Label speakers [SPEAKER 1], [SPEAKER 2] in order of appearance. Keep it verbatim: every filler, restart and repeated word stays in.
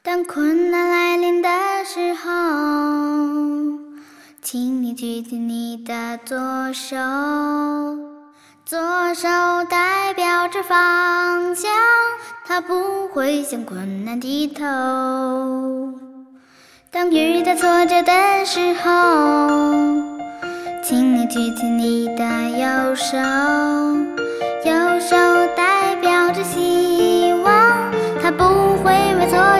[SPEAKER 1] 当困难来临的时候，请你举起你的左手，左手代表着方向，它不会向困难低头。当遇到挫折的时候，请你举起你的右手，右手代表着希望，它不会为挫